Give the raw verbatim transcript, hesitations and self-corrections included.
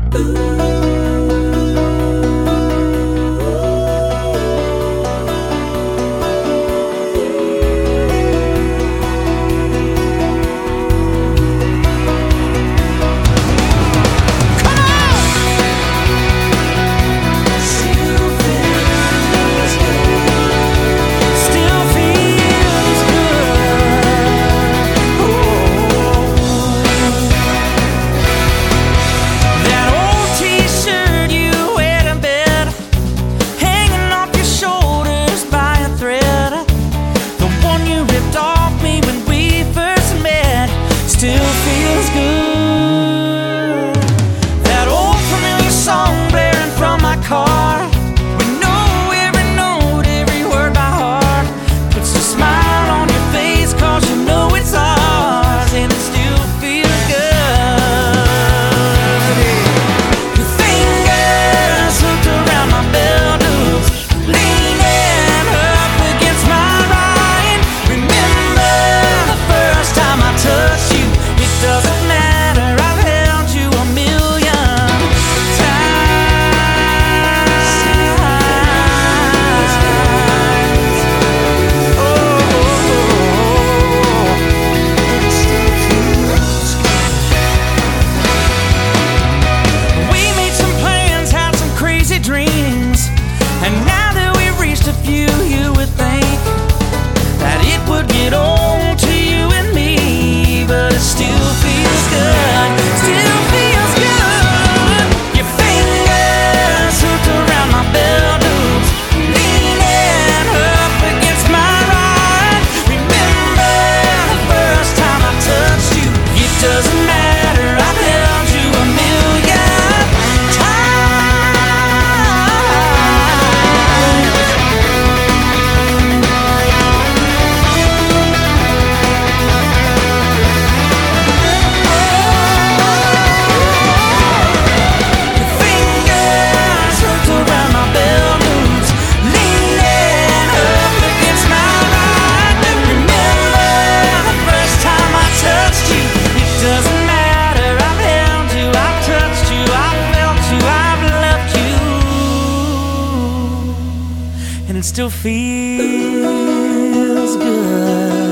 Still feels good. That old familiar song blaring from my car. We know every note, every word by heart. Puts a smile on your face, cause you know it's ours. And it still feels good. Your fingers hooked around my belt loops, leaning up against my right. Remember the first time I touched you. Doesn't matter, I've held you a million times. Oh, we made some plans, had some crazy dreams, and now that we've reached a few, you would think that it would get old to you and me, but it still feels good, still feels good. Your fingers hooked around my belt loops, leaning up against my right. Remember the first time I touched you. It doesn't matter, I've held you a million and it still feels good.